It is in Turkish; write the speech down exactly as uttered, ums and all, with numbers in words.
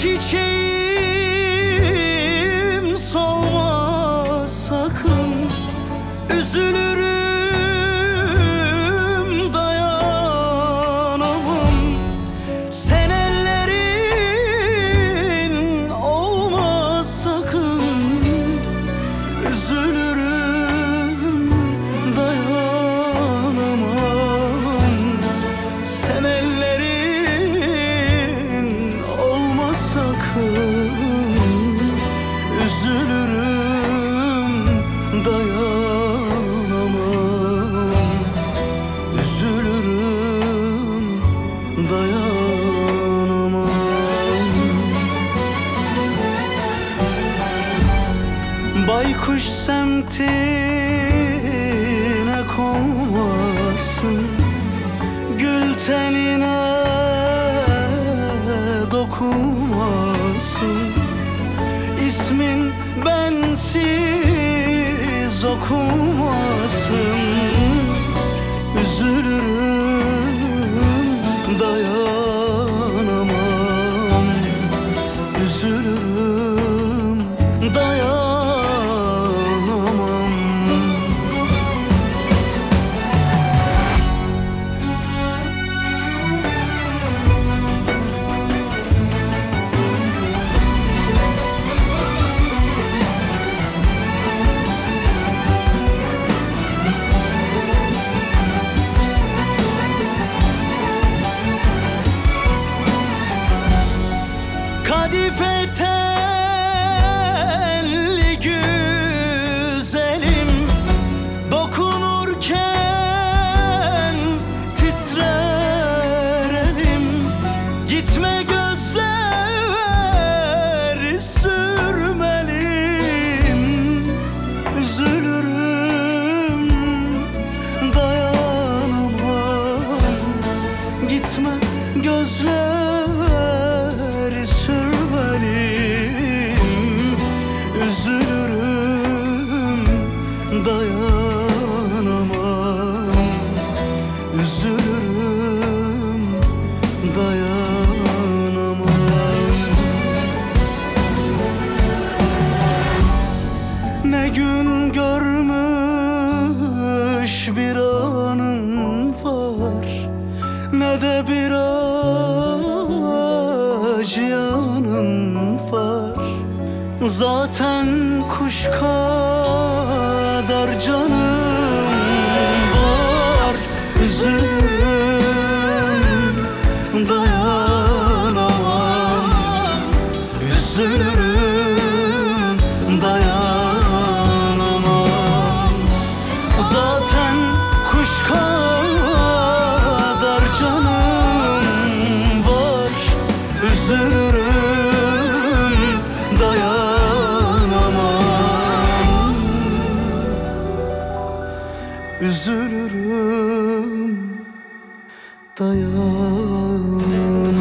çiçeğim solma sakın, üzülürüm dayanamam. Sen ellerin olma sakın, üzülürüm dayanamam. Sen ellerin olma sakın, üzülürüm dayanamam. Üzülürüm dayanamam. Baykuş semtine konmasın, gül tenine dokunmasın. İsmin bensiz okunmasın. Üzülürüm dayanamam. Üzülürüm dayanamam. Kadife telli güzelim, dokunurken titrer elim. Gitme gözler sürmelim. Üzülürüm dayanamam. Gitme gözler sürmelim. Üzülürüm dayanamam. Üzülürüm dayanamam. Ne gün görmüş bir anım var, ne de bir acı yanım var. Zaten kuş kadar canım var. Üzülürüm dayanamam. Üzülürüm dayanamam. Zaten kuş kadar canım var. Üzülürüm dayanamam. Üzülürüm dayanamam.